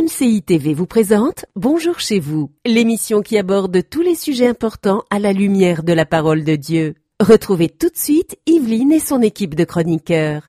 EMCI TV vous présente Bonjour chez vous, l'émission qui aborde tous les sujets importants à la lumière de la parole de Dieu. Retrouvez tout de suite Yveline et son équipe de chroniqueurs.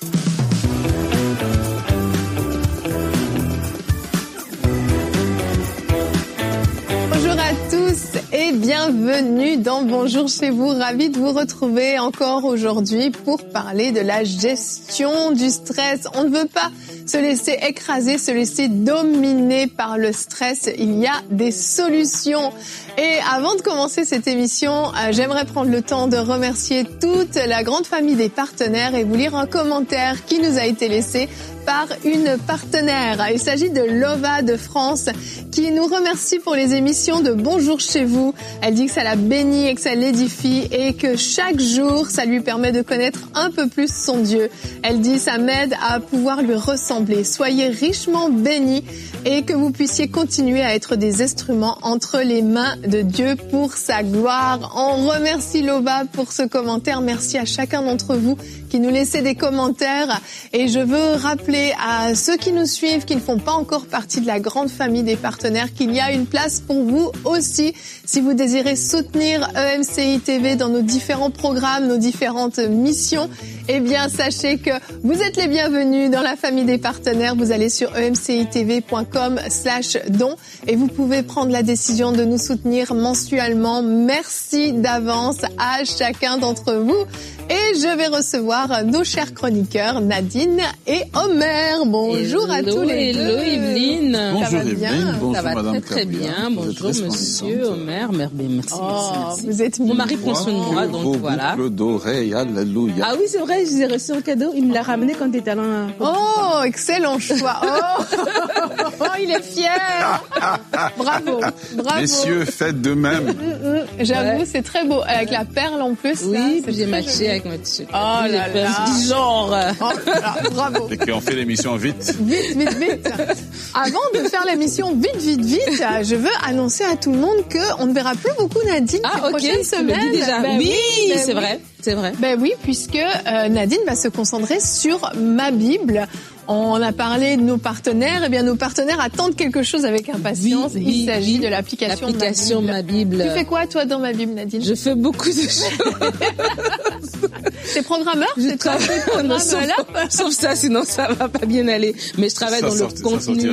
Bonjour à tous et bienvenue dans Bonjour chez vous. Ravi de vous retrouver encore aujourd'hui pour parler de la gestion du stress. On ne veut pas se laisser écraser, se laisser dominer par le stress. Il y a des solutions. Et avant de commencer cette émission, j'aimerais prendre le temps de remercier toute la grande famille des partenaires et vous lire un commentaire qui nous a été laissé par une partenaire. Il s'agit de Lova de France qui nous remercie pour les émissions de Bonjour chez vous. Elle dit que ça la bénit et que ça l'édifie et que chaque jour, ça lui permet de connaître un peu plus son Dieu. Elle dit ça m'aide à pouvoir lui ressembler. Soyez richement bénis et que vous puissiez continuer à être des instruments entre les mains de Dieu pour sa gloire. On remercie Lova pour ce commentaire. Merci à chacun d'entre vous qui nous laissez des commentaires. Et je veux rappeler à ceux qui nous suivent, qui ne font pas encore partie de la grande famille des partenaires, qu'il y a une place pour vous aussi. Si vous désirez soutenir EMCI TV dans nos différents programmes, nos différentes missions, eh bien, sachez que vous êtes les bienvenus dans la famille des partenaires. Vous allez sur emcitv.com/don et vous pouvez prendre la décision de nous soutenir mensuellement. Merci d'avance à chacun d'entre vous. Et je vais recevoir nos chers chroniqueurs Nadine et Omer. Bonjour à tous les deux. Hello Yveline. Bonjour Yveline, bonjour ça va Madame très bien. Bonjour Monsieur Omer. Merci. Vous êtes Mon mari prend soin de moi, donc voilà. Boucles d'oreilles, alléluia. Ah oui, c'est vrai, je lui ai reçu un cadeau. Il me l'a ramené quand il était allé. Oh, excellent choix. Oh, il est fier. Bravo. Messieurs, faites de même. J'avoue, c'est très beau. Avec la perle en plus. Oui, là, puis j'ai matché avec ma t-shirt. Oh là là. Genre. Oh là là, bravo. Et qu'on fait l'émission vite. Vite. Avant de faire l'émission vite, je veux annoncer à tout le monde qu'on ne verra plus beaucoup Nadine ces prochaines semaines. Déjà. Ben oui, ben c'est oui. vrai. C'est vrai. Ben oui, puisque Nadine va se concentrer sur Ma Bible. On a parlé de nos partenaires. Eh bien, nos partenaires attendent quelque chose avec impatience. Il s'agit de l'application Ma Bible. Tu fais quoi, toi, dans Ma Bible, Nadine? Je fais beaucoup de choses. T'es programmeur? C'est toi qui es programmeur? Sauf ça, sinon ça va pas bien aller. Mais je travaille dans le contenu.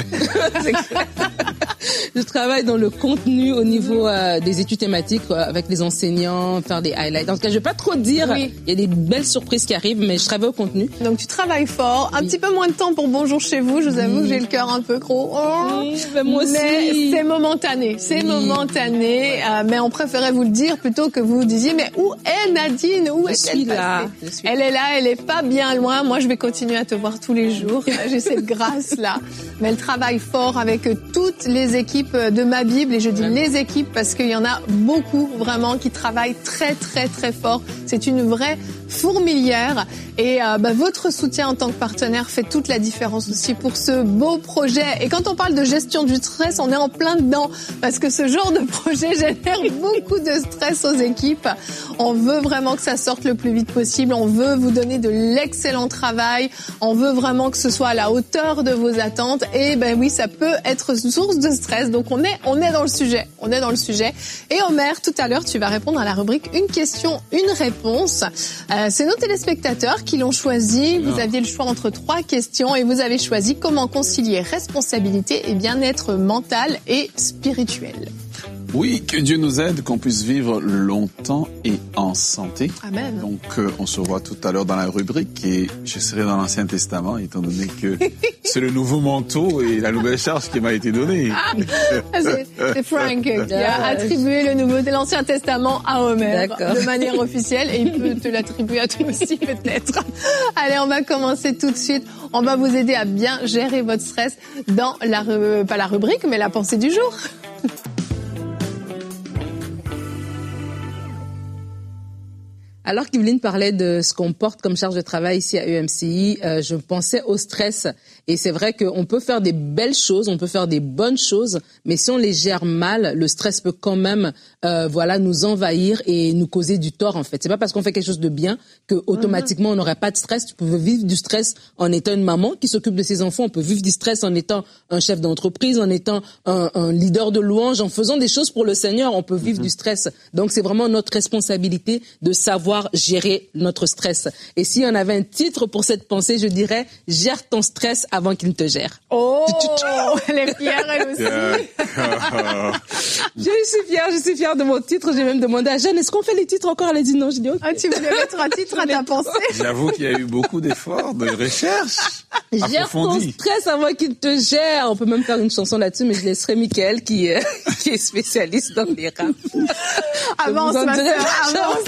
Je travaille dans le contenu au niveau des études thématiques avec les enseignants, faire des highlights. En tout cas, je vais pas trop dire. Oui. Il y a des belles surprises qui arrivent, mais je travaille au contenu. Donc tu travailles fort. Un petit peu moins de temps pour Bonjour chez vous. Je vous avoue que j'ai le cœur un peu gros. Ben moi aussi. Mais c'est momentané. Momentané. Mais on préférait vous le dire plutôt que vous disiez mais où est Nadine? Où est-elle passée? Elle est là. Elle est pas bien loin. Moi, je vais continuer à te voir tous les jours. J'ai cette grâce là. Mais elle travaille fort avec toutes les équipes de Ma Bible et je dis les équipes parce qu'il y en a beaucoup vraiment qui travaillent très fort. C'est une vraie fourmilière et votre soutien en tant que partenaire fait toute la différence aussi pour ce beau projet. Et quand on parle de gestion du stress, on est en plein dedans parce que ce genre de projet génère beaucoup de stress aux équipes. On veut vraiment que ça sorte le plus vite possible. On veut vous donner de l'excellent travail. On veut vraiment que ce soit à la hauteur de vos attentes. Et ben oui, ça peut être source de stress. Donc on est dans le sujet. Et Omer, tout à l'heure, tu vas répondre à la rubrique une question, une réponse. C'est nos téléspectateurs qui l'ont choisi. Vous aviez le choix entre 3 questions et vous avez choisi comment concilier responsabilité et bien-être mental et spirituel. Oui, que Dieu nous aide, qu'on puisse vivre longtemps et en santé. Amen. Donc, on se revoit tout à l'heure dans la rubrique et je serai dans l'Ancien Testament, étant donné que c'est le nouveau manteau et la nouvelle charge qui m'a été donnée. C'est Frank qui a attribué l'Ancien Testament à Homer de manière officielle et il peut te l'attribuer à toi aussi peut-être. Allez, on va commencer tout de suite. On va vous aider à bien gérer votre stress dans pas la rubrique, mais la pensée du jour. Alors qu'Yveline parlait de ce qu'on porte comme charge de travail ici à EMCI, je pensais au stress Et c'est vrai qu'on peut faire des belles choses, on peut faire des bonnes choses, mais si on les gère mal, le stress peut quand même, nous envahir et nous causer du tort, en fait. C'est pas parce qu'on fait quelque chose de bien que automatiquement on n'aurait pas de stress. Tu peux vivre du stress en étant une maman qui s'occupe de ses enfants. On peut vivre du stress en étant un chef d'entreprise, en étant un leader de louange, en faisant des choses pour le Seigneur. On peut vivre du stress. Donc c'est vraiment notre responsabilité de savoir gérer notre stress. Et s'il y en avait un titre pour cette pensée, je dirais « Gère ton stress avant qu'il ne te gère ». Oh, elle est fière, elle aussi. Je suis fière de mon titre. J'ai même demandé à Jeanne, est-ce qu'on fait les titres encore? Elle a dit non. Je dis ok. Ah, tu voulais mettre un titre à ta pensée? J'avoue qu'il y a eu beaucoup d'efforts, de recherche. Gère ton stress avant qu'il te gère. On peut même faire une chanson là-dessus, mais je laisserai Mickaël qui est spécialiste dans les rap. Avance, ma sœur,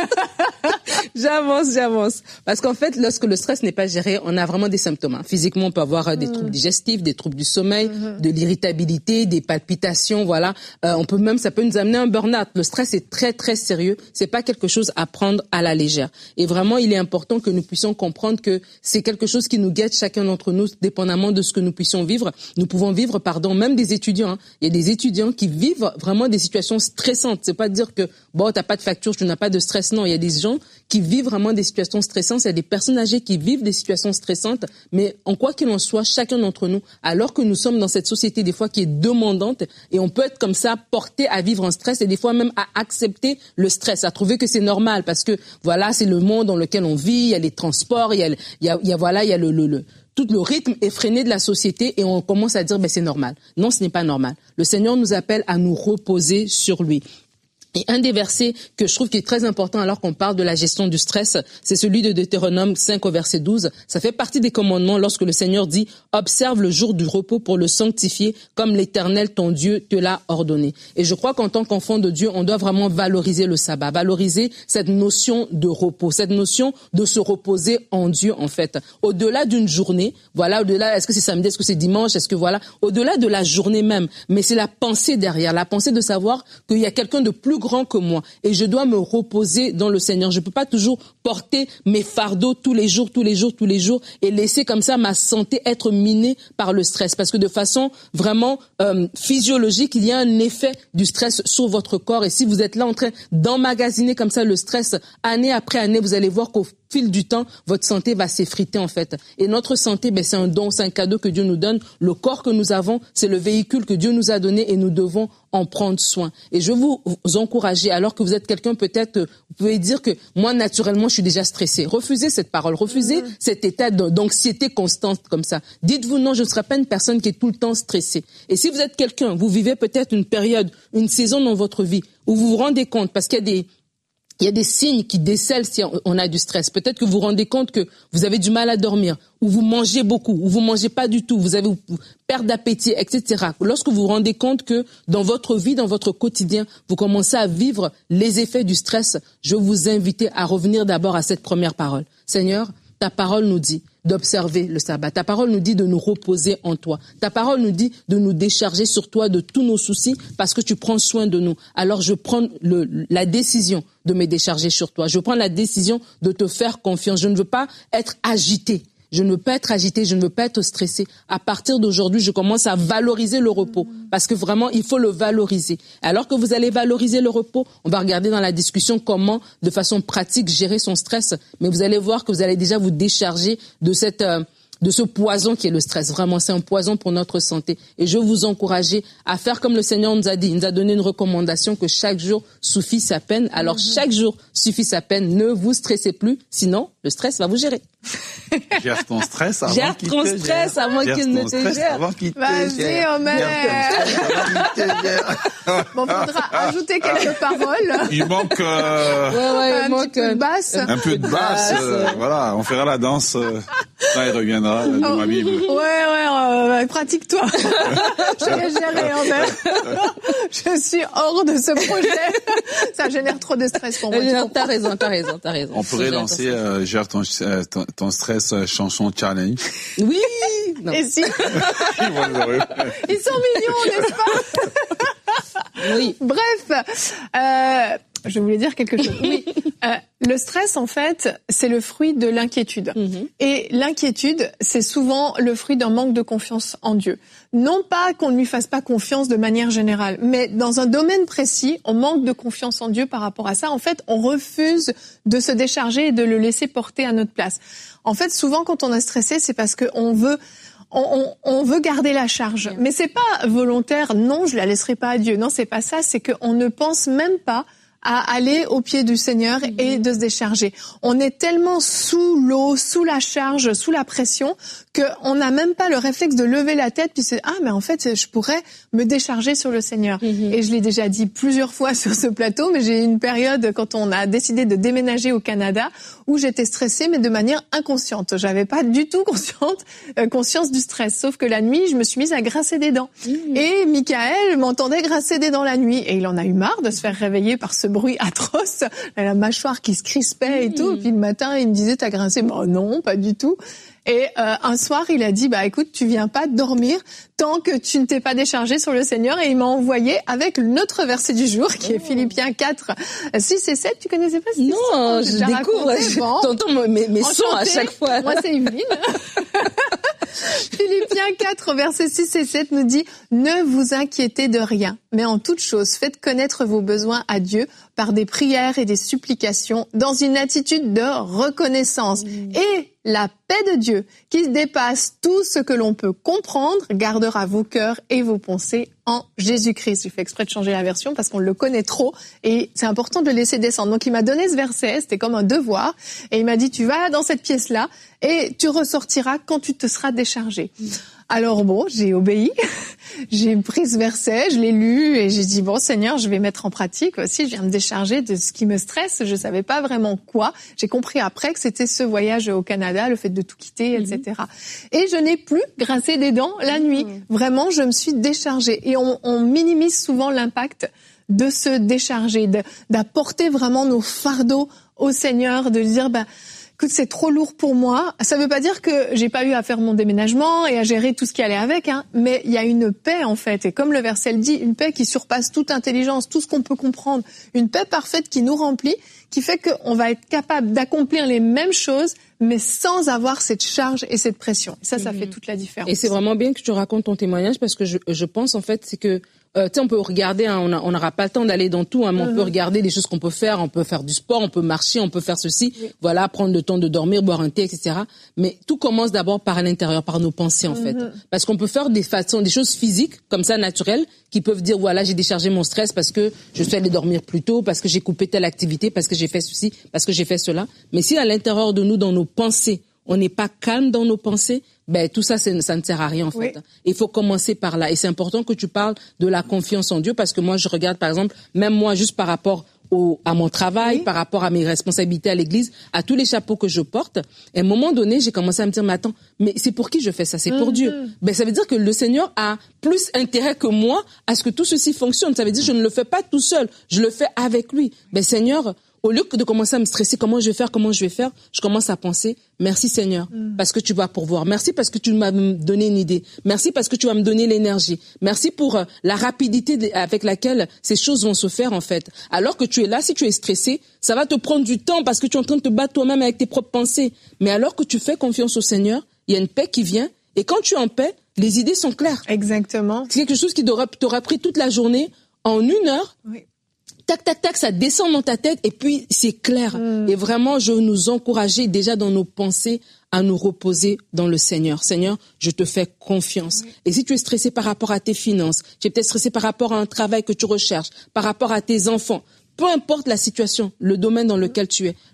avance. J'avance. Parce qu'en fait, lorsque le stress n'est pas géré, on a vraiment des symptômes. Physiquement, on peut avoir des troubles digestifs, des troubles du sommeil, de l'irritabilité, des palpitations, voilà. Ça peut nous amener à un burn-out. Le stress est très, très sérieux. C'est pas quelque chose à prendre à la légère. Et vraiment, il est important que nous puissions comprendre que c'est quelque chose qui nous guette chacun d'entre nous, dépendamment de ce que nous puissions vivre. Nous pouvons vivre, même des étudiants. Il y a des étudiants qui vivent vraiment des situations stressantes. C'est pas dire que, t'as pas de facture, tu n'as pas de stress. Non, il y a des gens qui vivent vraiment des situations stressantes. Il y a des personnes âgées qui vivent des situations stressantes. Mais en quoi qu'il en soit, chacun d'entre nous, alors que nous sommes dans cette société des fois qui est demandante, et on peut être comme ça porté à vivre en stress et des fois même à accepter le stress, à trouver que c'est normal parce que voilà, c'est le monde dans lequel on vit, il y a les transports, il y a tout le rythme effréné de la société et on commence à dire c'est normal. Non, ce n'est pas normal. Le Seigneur nous appelle à nous reposer sur lui. Et un des versets que je trouve qui est très important alors qu'on parle de la gestion du stress, c'est celui de Deutéronome 5 au verset 12. Ça fait partie des commandements lorsque le Seigneur dit « Observe le jour du repos pour le sanctifier comme l'Éternel ton Dieu te l'a ordonné ». Et je crois qu'en tant qu'enfant de Dieu, on doit vraiment valoriser le sabbat, valoriser cette notion de repos, cette notion de se reposer en Dieu en fait. Au-delà d'une journée, au-delà, est-ce que c'est samedi, est-ce que c'est dimanche, au-delà de la journée même, mais c'est la pensée derrière, la pensée de savoir qu'il y a quelqu'un de plus grand que moi et je dois me reposer dans le Seigneur. Je peux pas toujours porter mes fardeaux tous les jours et laisser comme ça ma santé être minée par le stress parce que de façon vraiment physiologique, il y a un effet du stress sur votre corps et si vous êtes là en train d'emmagasiner comme ça le stress année après année, vous allez voir qu'au fil du temps, votre santé va s'effriter en fait. Et notre santé, c'est un don, c'est un cadeau que Dieu nous donne. Le corps que nous avons, c'est le véhicule que Dieu nous a donné et nous devons en prendre soin. Et je veux vous encourager, alors que vous êtes quelqu'un peut-être, vous pouvez dire que moi naturellement je suis déjà stressé. Refusez cette parole, refusez cet état d'anxiété constante comme ça. Dites-vous non, je ne serai pas une personne qui est tout le temps stressée. Et si vous êtes quelqu'un, vous vivez peut-être une période, une saison dans votre vie où vous vous rendez compte, parce qu'il y a des signes qui décèlent si on a du stress. Peut-être que vous vous rendez compte que vous avez du mal à dormir, ou vous mangez beaucoup, ou vous mangez pas du tout, vous avez perte d'appétit, etc. Lorsque vous vous rendez compte que dans votre vie, dans votre quotidien, vous commencez à vivre les effets du stress, je vous invite à revenir d'abord à cette première parole. Seigneur, ta parole nous dit d'observer le sabbat. Ta parole nous dit de nous reposer en toi. Ta parole nous dit de nous décharger sur toi de tous nos soucis parce que tu prends soin de nous. Alors je prends la décision de me décharger sur toi. Je prends la décision de te faire confiance. Je ne veux pas être agité. Je ne veux pas être agité, je ne veux pas être stressé. À partir d'aujourd'hui, je commence à valoriser le repos parce que vraiment, il faut le valoriser. Alors que vous allez valoriser le repos, on va regarder dans la discussion comment, de façon pratique, gérer son stress. Mais vous allez voir que vous allez déjà vous décharger de ce poison qui est le stress. Vraiment, c'est un poison pour notre santé. Et je veux vous encourager à faire comme le Seigneur nous a dit. Il nous a donné une recommandation que chaque jour suffit sa peine. Alors, chaque jour suffit sa peine. Ne vous stressez plus, sinon le stress va vous gérer. Gère ton stress avant qu'il te gère. Avant qu'il ne te gère. Vas-y, Omer. Bon, faudra ajouter quelques paroles. Il manque un petit peu de basse. Un peu de basse. Voilà, on fera la danse. Ça, il reviendra de ma Bible. Ouais, pratique-toi. Je vais gérer, Omer. Je suis hors de ce projet. Ça génère trop de stress pour moi. T'as raison. On pourrait lancer Gère ton stress chanson challenge. Oui. Non. Et si. Ils sont mignons, n'est-ce pas? Oui. Bref, Je voulais dire quelque chose. Oui, le stress, en fait, c'est le fruit de l'inquiétude. Et l'inquiétude, c'est souvent le fruit d'un manque de confiance en Dieu. Non pas qu'on ne lui fasse pas confiance de manière générale, mais dans un domaine précis, on manque de confiance en Dieu par rapport à ça. En fait, on refuse de se décharger et de le laisser porter à notre place. En fait, souvent, quand on est stressé, c'est parce qu'on veut... On veut garder la charge, mais c'est pas volontaire. Non, je la laisserai pas à Dieu. Non, c'est pas ça. C'est qu'on ne pense même pas à aller au pied du Seigneur et de se décharger. On est tellement sous l'eau, sous la charge, sous la pression, qu'on n'a même pas le réflexe de lever la tête puis c'est mais en fait je pourrais me décharger sur le Seigneur. Et je l'ai déjà dit plusieurs fois sur ce plateau, mais j'ai eu une période quand on a décidé de déménager au Canada où j'étais stressée mais de manière inconsciente. J'avais pas du tout conscience du stress, sauf que la nuit je me suis mise à grincer des dents. Et Michael m'entendait grincer des dents la nuit et il en a eu marre de se faire réveiller par ce bruit atroce, la mâchoire qui se crispait et tout. Et puis le matin il me disait t'as grincé? Non, pas du tout. Et un soir, il a dit, écoute, tu viens pas dormir tant que tu ne t'es pas déchargé sur le Seigneur. Et il m'a envoyé avec notre verset du jour, qui est Philippiens 4, 6 et 7. Tu connaissais pas ce Non, je découvre. T'entends mes sons à chaque fois. Moi, c'est Evelyne. Philippiens 4, versets 6 et 7 nous dit « Ne vous inquiétez de rien, mais en toute chose, faites connaître vos besoins à Dieu par des prières et des supplications dans une attitude de reconnaissance. Et la paix de Dieu, qui dépasse tout ce que l'on peut comprendre, gardera vos cœurs et vos pensées en Jésus-Christ. » J'ai fait exprès de changer la version parce qu'on le connaît trop et c'est important de le laisser descendre. Donc il m'a donné ce verset, c'était comme un devoir, et il m'a dit « Tu vas dans cette pièce-là et tu ressortiras quand tu te seras déchargé. » Alors bon, j'ai obéi, j'ai pris ce verset, je l'ai lu et j'ai dit bon Seigneur, je vais mettre en pratique aussi, je viens me décharger de ce qui me stresse, je savais pas vraiment quoi. J'ai compris après que c'était ce voyage au Canada, le fait de tout quitter, etc. Et je n'ai plus grincé des dents la nuit. Vraiment, je me suis déchargée. Et on minimise souvent l'impact de se décharger, d'apporter vraiment nos fardeaux au Seigneur, de dire écoute, c'est trop lourd pour moi. Ça veut pas dire que j'ai pas eu à faire mon déménagement et à gérer tout ce qui allait avec, mais il y a une paix en fait. Et comme le verset le dit, une paix qui surpasse toute intelligence, tout ce qu'on peut comprendre. Une paix parfaite qui nous remplit, qui fait qu'on va être capable d'accomplir les mêmes choses, mais sans avoir cette charge et cette pression. Et ça fait toute la différence. Et c'est vraiment bien que tu racontes ton témoignage parce que je pense en fait, c'est que on peut regarder, on n'aura pas le temps d'aller dans tout, mais on peut regarder les choses qu'on peut faire du sport, on peut marcher, on peut faire ceci, voilà, prendre le temps de dormir, boire un thé, etc. Mais tout commence d'abord par l'intérieur, par nos pensées en fait. Parce qu'on peut faire des choses physiques, comme ça, naturelles, qui peuvent dire, voilà, j'ai déchargé mon stress parce que je suis allé dormir plus tôt, parce que j'ai coupé telle activité, parce que j'ai fait ceci, parce que j'ai fait cela. Mais si à l'intérieur de nous, dans nos pensées, on n'est pas calme dans nos pensées, tout ça, ça ne sert à rien en fait. Il faut commencer par là. Et c'est important que tu parles de la confiance en Dieu parce que moi, je regarde par exemple, même moi, juste par rapport à mon travail, par rapport à mes responsabilités à l'église, à tous les chapeaux que je porte. Et à un moment donné, j'ai commencé à me dire, mais attends, mais c'est pour qui je fais ça? C'est pour Dieu. Ça veut dire que le Seigneur a plus intérêt que moi à ce que tout ceci fonctionne. Ça veut dire que je ne le fais pas tout seul. Je le fais avec lui. Seigneur, au lieu de commencer à me stresser, comment je vais faire, je commence à penser, merci Seigneur, parce que tu vas pourvoir. Merci parce que tu m'as donné une idée. Merci parce que tu vas me donner l'énergie. Merci pour la rapidité avec laquelle ces choses vont se faire, en fait. Alors que tu es là, si tu es stressé, ça va te prendre du temps parce que tu es en train de te battre toi-même avec tes propres pensées. Mais alors que tu fais confiance au Seigneur, il y a une paix qui vient. Et quand tu es en paix, les idées sont claires. Exactement. C'est quelque chose qui t'aura pris toute la journée en 1 heure. Oui. Tac, tac, tac, ça descend dans ta tête et puis c'est clair. Et vraiment, je veux nous encourager déjà dans nos pensées à nous reposer dans le Seigneur. Seigneur, je te fais confiance. Et si tu es stressé par rapport à tes finances, tu es peut-être stressé par rapport à un travail que tu recherches, par rapport à tes enfants, peu importe la situation, le domaine dans lequel tu es,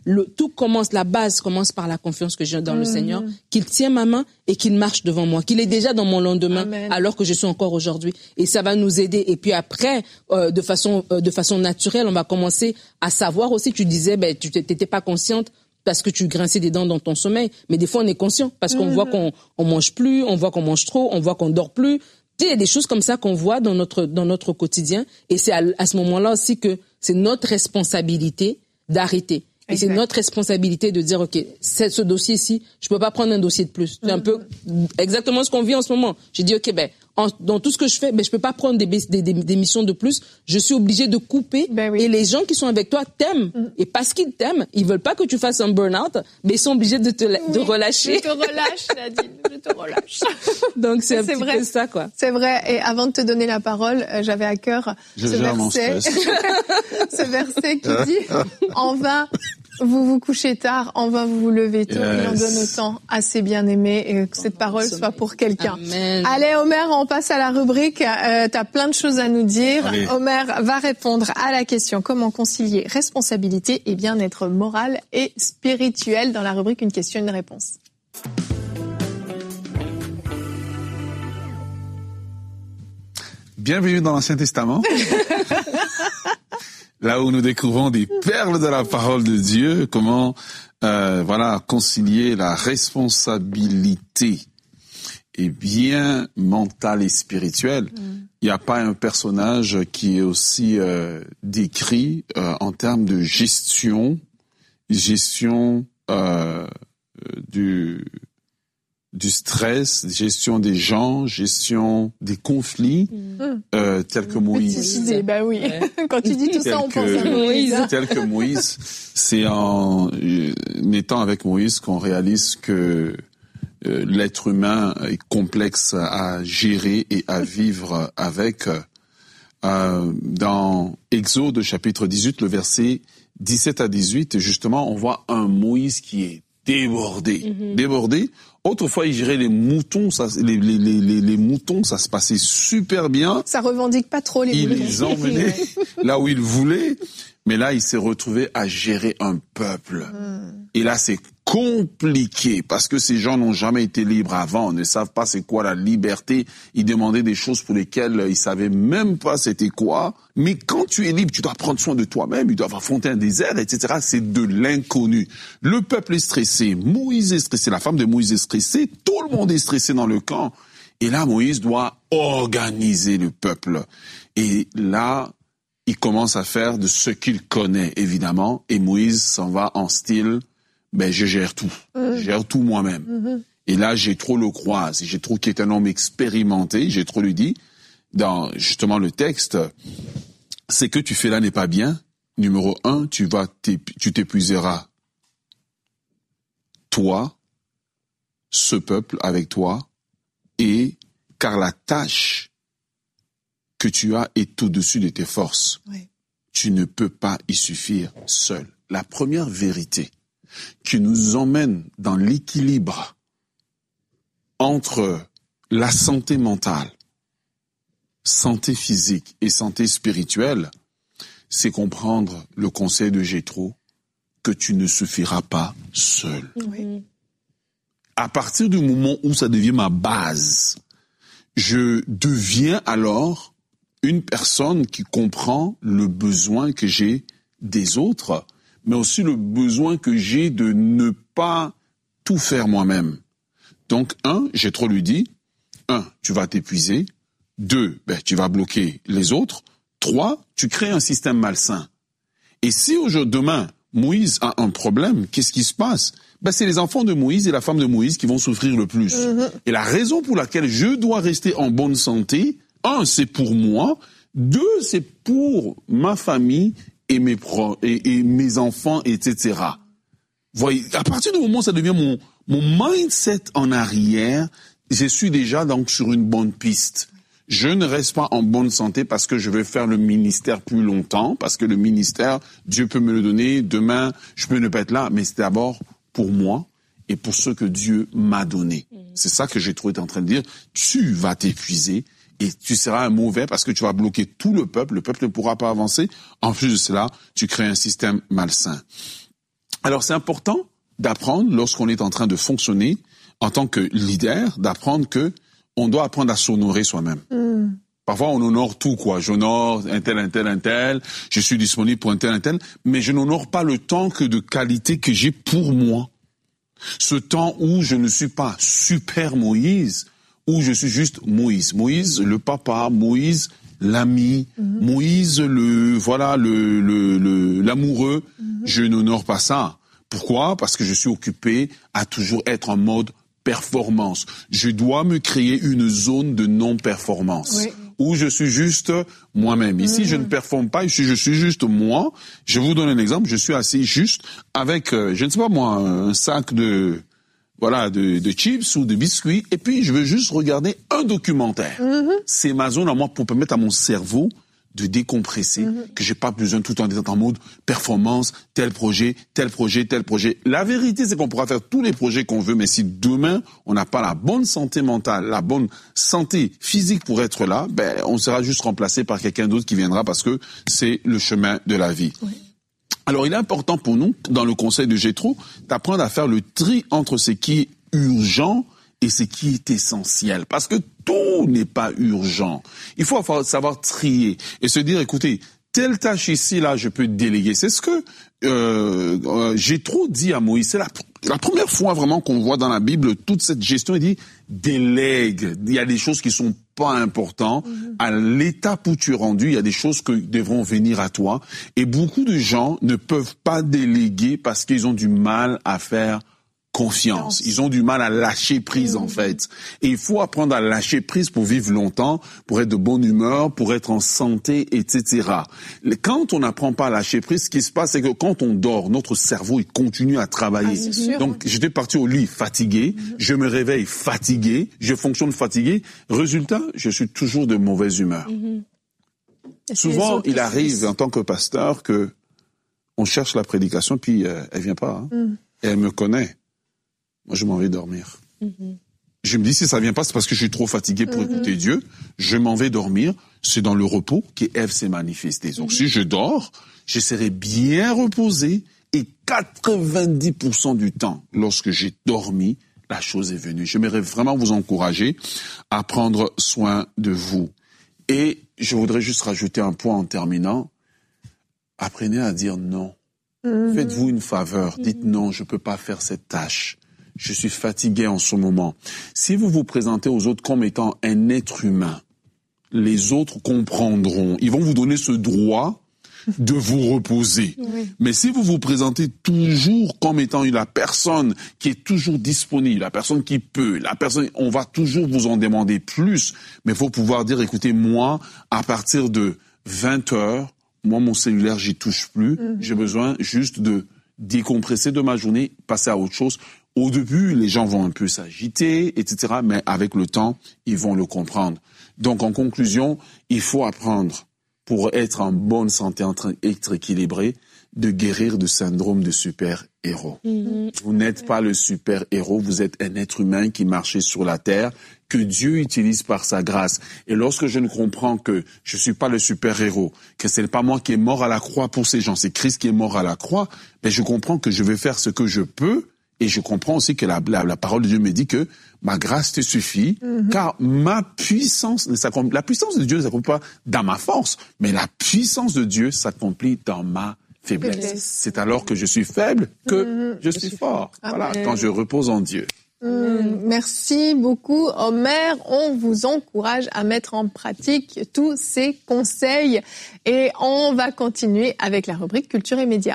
la base commence par la confiance que j'ai dans le Seigneur, qu'il tient ma main et qu'il marche devant moi, qu'il est déjà dans mon lendemain, alors que je suis encore aujourd'hui. Et ça va nous aider. Et puis après, de façon naturelle, on va commencer à savoir aussi, tu disais, tu t'étais pas consciente parce que tu grinçais des dents dans ton sommeil. Mais des fois, on est conscient parce qu'on voit qu'on mange plus, on voit qu'on mange trop, on voit qu'on dort plus. Il y a des choses comme ça qu'on voit dans notre quotidien. Et c'est à ce moment-là aussi que c'est notre responsabilité d'arrêter. Et c'est notre responsabilité de dire, OK, ce dossier-ci, je peux pas prendre un dossier de plus. C'est un peu exactement ce qu'on vit en ce moment. J'ai dit, OK, dans tout ce que je fais, je peux pas prendre des missions de plus. Je suis obligée de couper. Et les gens qui sont avec toi t'aiment. Et parce qu'ils t'aiment, ils veulent pas que tu fasses un burn-out, mais ils sont obligés de relâcher. Je te relâche, Nadine. Je te relâche. Donc c'est un petit peu ça, quoi. C'est vrai. Et avant de te donner la parole, j'avais à cœur ce verset qui dit, vous vous couchez tard, en vain vous vous levez tôt, il en donne autant à ses bien-aimés, et que cette parole soit pour quelqu'un. Amen. Allez, Omer, on passe à la rubrique. T'as plein de choses à nous dire. Allez. Omer va répondre à la question comment concilier responsabilité et bien-être moral et spirituel dans la rubrique Une question, une réponse. Bienvenue dans l'Ancien Testament. Là où nous découvrons des perles de la parole de Dieu, comment concilier la responsabilité et bien mentale et spirituelle. Il n'y a pas un personnage qui est aussi décrit en termes de gestion du stress, gestion des gens, gestion des conflits, tels que Moïse. Oui. Quand tu dis tout ça, on pense à Moïse. Tel que Moïse, c'est en étant avec Moïse qu'on réalise que l'être humain est complexe à gérer et à vivre avec. Dans Exode chapitre 18, le verset 17 à 18, justement, on voit un Moïse qui est débordé. Débordé. Autrefois, il gérait les moutons, les moutons, ça se passait super bien. Ça revendique pas trop les moutons. Il les emmenait là où il voulait, mais là, il s'est retrouvé à gérer un peuple. Et là, c'est compliqué, parce que ces gens n'ont jamais été libres avant, ne savent pas c'est quoi la liberté. Ils demandaient des choses pour lesquelles ils savaient même pas c'était quoi. Mais quand tu es libre, tu dois prendre soin de toi-même, tu dois affronter un désert, etc. C'est de l'inconnu. Le peuple est stressé, Moïse est stressé, la femme de Moïse est stressée, tout le monde est stressé dans le camp. Et là, Moïse doit organiser le peuple. Et là, il commence à faire de ce qu'il connaît, évidemment. Et Moïse s'en va en style, je gère tout. Je gère tout moi-même. Et là, Jéthro le croise. Jéthro, qui est un homme expérimenté, Jéthro lui dit, dans justement le texte, c'est que tu fais là n'est pas bien. Numéro 1, tu t'épuiseras. Toi, ce peuple avec toi, et car la tâche que tu as est au-dessus de tes forces. Oui. Tu ne peux pas y suffire seul. La première vérité qui nous emmène dans l'équilibre entre la santé mentale, santé physique et santé spirituelle, c'est comprendre le conseil de Jéthro que tu ne suffiras pas seul. Oui. À partir du moment où ça devient ma base, je deviens alors une personne qui comprend le besoin que j'ai des autres, mais aussi le besoin que j'ai de ne pas tout faire moi-même. Donc, Jéthro lui dit, 1, tu vas t'épuiser, 2, tu vas bloquer les autres, 3, tu crées un système malsain. Et si demain, Moïse a un problème, qu'est-ce qui se passe? C'est les enfants de Moïse et la femme de Moïse qui vont souffrir le plus. Et la raison pour laquelle je dois rester en bonne santé, 1, c'est pour moi, 2, c'est pour ma famille et mes enfants, etc. Voyez, à partir du moment où ça devient mon mindset en arrière, je suis déjà donc sur une bonne piste. Je ne reste pas en bonne santé parce que je veux faire le ministère plus longtemps, parce que le ministère, Dieu peut me le donner, demain, je peux ne pas être là, mais c'est d'abord pour moi et pour ce que Dieu m'a donné. C'est ça que j'ai trouvé en train de dire. Tu vas t'épuiser et tu seras un mauvais parce que tu vas bloquer tout le peuple ne pourra pas avancer. En plus de cela, tu crées un système malsain. Alors c'est important d'apprendre, lorsqu'on est en train de fonctionner en tant que leader, d'apprendre que on doit apprendre à s'honorer soi-même. Parfois, on honore tout, quoi. J'honore un tel, je suis disponible pour un tel, mais je n'honore pas le temps de qualité que j'ai pour moi. Ce temps où je ne suis pas super Moïse, où je suis juste Moïse. Moïse, le papa, Moïse, l'ami, Moïse, l'amoureux. Je n'honore pas ça. Pourquoi? Parce que je suis occupé à toujours être en mode performance. Je dois me créer une zone de non-performance. Oui. Où je suis juste moi-même. Ici, je ne performe pas, je suis juste moi. Je vous donne un exemple, je suis assis juste avec, je ne sais pas moi, un sac de chips ou de biscuits, et puis je veux juste regarder un documentaire. C'est ma zone à moi pour permettre à mon cerveau de décompresser, que j'ai pas besoin tout le temps d'être en mode performance, tel projet. La vérité, c'est qu'on pourra faire tous les projets qu'on veut, mais si demain, on n'a pas la bonne santé mentale, la bonne santé physique pour être là, on sera juste remplacé par quelqu'un d'autre qui viendra parce que c'est le chemin de la vie. Oui. Alors, il est important pour nous, dans le conseil de Jéthro, d'apprendre à faire le tri entre ce qui est urgent et ce qui est essentiel. Parce que tout n'est pas urgent. Il faut savoir trier et se dire, écoutez, telle tâche ici, là, je peux déléguer. C'est ce que Jéthro dit à Moïse. C'est la première fois vraiment qu'on voit dans la Bible toute cette gestion. Il dit, délègue. Il y a des choses qui sont pas importantes. À l'étape où tu es rendu, il y a des choses qui devront venir à toi. Et beaucoup de gens ne peuvent pas déléguer parce qu'ils ont du mal à faire confiance. Ils ont du mal à lâcher prise, en fait. Et il faut apprendre à lâcher prise pour vivre longtemps, pour être de bonne humeur, pour être en santé, etc. Quand on n'apprend pas à lâcher prise, ce qui se passe, c'est que quand on dort, notre cerveau, il continue à travailler. Donc, j'étais parti au lit fatigué, je me réveille fatigué, je fonctionne fatigué. Résultat, je suis toujours de mauvaise humeur. Souvent, il arrive, en tant que pasteur, que on cherche la prédication, puis elle vient pas. Et elle me connaît. Moi, je m'en vais dormir. Je me dis, si ça vient pas, c'est parce que je suis trop fatigué pour écouter Dieu. Je m'en vais dormir. C'est dans le repos qu'Ève s'est manifestée. Donc, si je dors, je serai bien reposé. Et 90% du temps, lorsque j'ai dormi, la chose est venue. J'aimerais vraiment vous encourager à prendre soin de vous. Et je voudrais juste rajouter un point en terminant. Apprenez à dire non. Faites-vous une faveur. Dites non, je peux pas faire cette tâche. Je suis fatigué en ce moment. Si vous vous présentez aux autres comme étant un être humain, les autres comprendront. Ils vont vous donner ce droit de vous reposer. Mais si vous vous présentez toujours comme étant la personne qui est toujours disponible, la personne qui peut, on va toujours vous en demander plus. Mais il faut pouvoir dire, écoutez, moi, à partir de 20h, moi, mon cellulaire, j'y touche plus. J'ai besoin juste de décompresser de ma journée, passer à autre chose. Au début, les gens vont un peu s'agiter, etc. Mais avec le temps, ils vont le comprendre. Donc, en conclusion, il faut apprendre, pour être en bonne santé, être équilibré, de guérir du syndrome de super-héros. Vous n'êtes pas le super-héros, vous êtes un être humain qui marche sur la terre, que Dieu utilise par sa grâce. Et lorsque je ne comprends que je suis pas le super-héros, que c'est pas moi qui est mort à la croix pour ces gens, c'est Christ qui est mort à la croix, mais je comprends que je vais faire ce que je peux. Et je comprends aussi que la parole de Dieu me dit que ma grâce te suffit, car ma puissance, la puissance de Dieu ne s'accomplit pas dans ma force, mais la puissance de Dieu s'accomplit dans ma faiblesse. C'est alors que je suis faible que je suis fort. Voilà, quand je repose en Dieu. Merci beaucoup, Omer. On vous encourage à mettre en pratique tous ces conseils. Et on va continuer avec la rubrique Culture et Médias.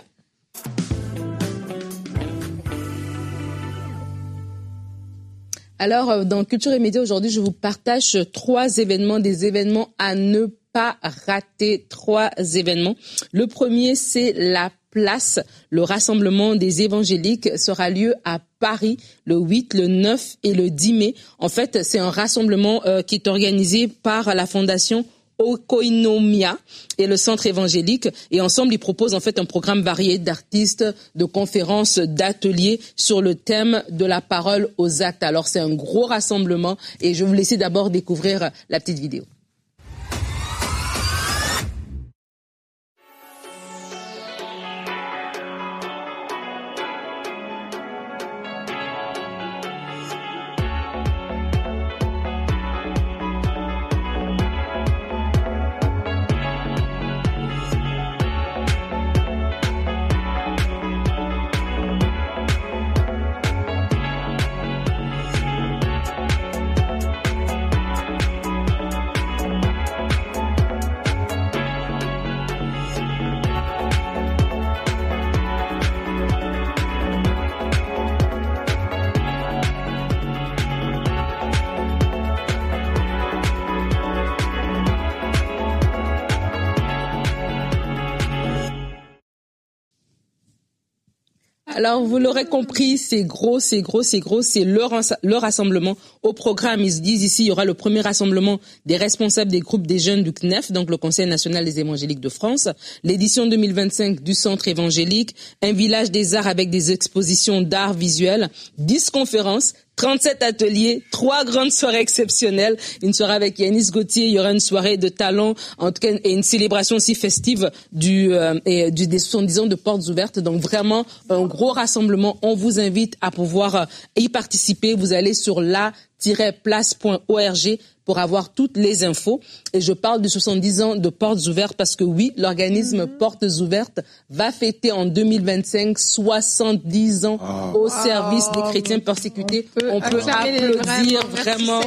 Alors, dans Culture et Médias, aujourd'hui, je vous partage 3 événements, des événements à ne pas rater. 3 événements. Le premier, c'est la place. Le rassemblement des évangéliques sera lieu à Paris le 8, le 9 et le 10 mai. En fait, c'est un rassemblement qui est organisé par la fondation Oikonomia et le centre évangélique, et ensemble ils proposent en fait un programme varié d'artistes, de conférences, d'ateliers sur le thème de la parole aux actes. Alors c'est un gros rassemblement et je vais vous laisser d'abord découvrir la petite vidéo. Alors, vous l'aurez compris, c'est gros, c'est le rassemblement. Au programme, ils se disent ici, il y aura le premier rassemblement des responsables des groupes des jeunes du CNEF, donc le Conseil national des évangéliques de France, l'édition 2025 du Centre évangélique, un village des arts avec des expositions d'art visuel, 10 conférences, 37 ateliers, 3 grandes soirées exceptionnelles, une soirée avec Yanis Gauthier, il y aura une soirée de talent, en tout cas, et une célébration aussi festive des 70 ans de Portes Ouvertes. Donc vraiment, un gros rassemblement. On vous invite à pouvoir y participer. Vous allez sur la-place.org pour avoir toutes les infos. Et je parle de 70 ans de Portes Ouvertes parce que oui, l'organisme Portes Ouvertes va fêter en 2025 70 ans au service des chrétiens persécutés. On peut applaudir vraiment.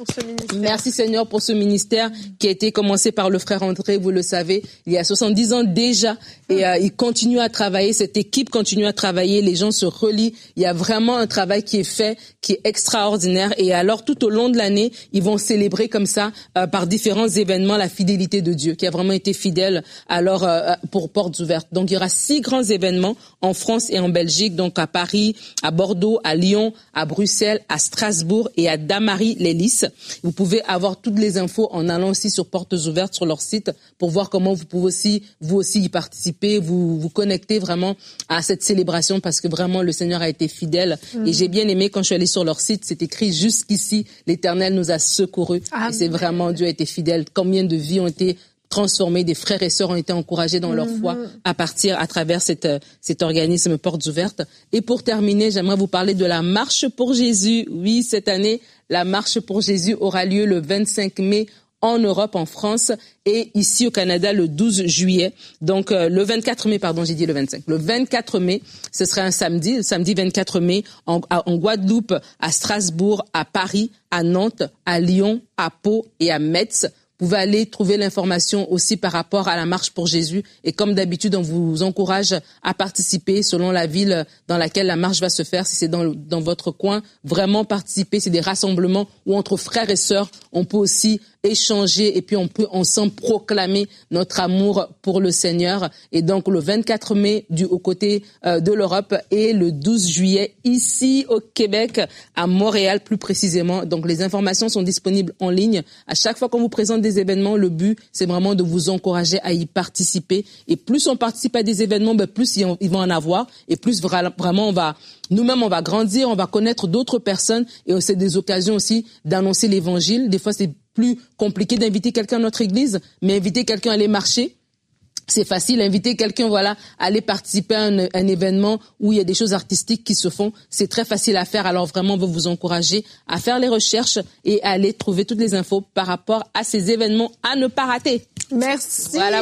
Merci Seigneur pour ce ministère qui a été commencé par le frère André, vous le savez, il y a 70 ans déjà. Et il continue à travailler, cette équipe continue à travailler, les gens se relient. Il y a vraiment un travail qui est fait, qui est extraordinaire. Et alors, tout au long de l'année, ils vont célébrer comme ça, par différents événements, la fidélité de Dieu, qui a vraiment été fidèle alors pour Portes Ouvertes. Donc, il y aura 6 grands événements en France et en Belgique, donc à Paris, à Bordeaux, à Lyon, à Bruxelles, à Strasbourg et à Damary-les-Lys. Vous pouvez avoir toutes les infos en allant aussi sur Portes Ouvertes, sur leur site, pour voir comment vous pouvez aussi, vous aussi y participer, vous connecter vraiment à cette célébration, parce que vraiment, le Seigneur a été fidèle. Et j'ai bien aimé, quand je suis allée sur leur site, c'est écrit « Jusqu'ici, l'Éternel nous a secourus ». Et c'est vraiment, Dieu a été fidèle. Combien de vies ont été transformées, des frères et sœurs ont été encouragés dans leur foi à travers cet organisme Portes Ouvertes. Et pour terminer, j'aimerais vous parler de la Marche pour Jésus. Oui, cette année, la Marche pour Jésus aura lieu le 25 mai en Europe, en France, et ici au Canada le 12 juillet. Donc le 24 mai, pardon, j'ai dit le 25. Le 24 mai, ce serait un samedi, le samedi 24 mai, en Guadeloupe, à Strasbourg, à Paris, à Nantes, à Lyon, à Pau et à Metz. Vous pouvez aller trouver l'information aussi par rapport à la Marche pour Jésus. Et comme d'habitude, on vous encourage à participer selon la ville dans laquelle la marche va se faire. Si c'est dans votre coin, vraiment participer. C'est des rassemblements où entre frères et sœurs, on peut aussi échanger et puis on peut ensemble proclamer notre amour pour le Seigneur. Et donc le 24 mai aux côtés de l'Europe et le 12 juillet ici au Québec, à Montréal plus précisément. Donc les informations sont disponibles en ligne. À chaque fois qu'on vous présente des événements, le but c'est vraiment de vous encourager à y participer. Et plus on participe à des événements, plus ils vont en avoir et plus vraiment on va grandir, on va connaître d'autres personnes et c'est des occasions aussi d'annoncer l'évangile. Des fois c'est plus compliqué d'inviter quelqu'un à notre église, mais inviter quelqu'un à aller marcher, c'est facile. Inviter quelqu'un, à aller participer à un événement où il y a des choses artistiques qui se font, c'est très facile à faire. Alors vraiment, on veut vous encourager à faire les recherches et à aller trouver toutes les infos par rapport à ces événements à ne pas rater. Merci. Voilà.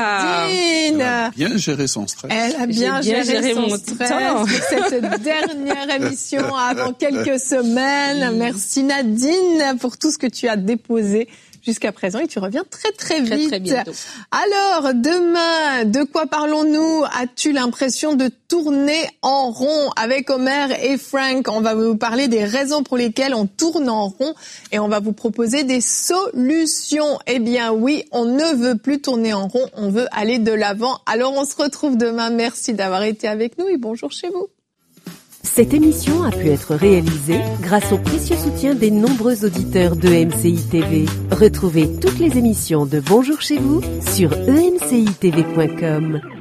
Nadine. Elle a bien géré son stress. Elle a bien géré son stress. Cette dernière émission avant quelques semaines. Merci Nadine pour tout ce que tu as déposé jusqu'à présent et tu reviens très très vite. Très bientôt. Alors demain, de quoi parlons-nous? As-tu l'impression de tourner en rond? Avec Omer et Frank, on va vous parler des raisons pour lesquelles on tourne en rond et on va vous proposer des solutions. Eh bien oui, on ne veut plus tourner en rond, on veut aller de l'avant. Alors on se retrouve demain. Merci d'avoir été avec nous et bonjour chez vous. Cette émission a pu être réalisée grâce au précieux soutien des nombreux auditeurs de MCI TV. Retrouvez toutes les émissions de Bonjour chez vous sur emcitv.com.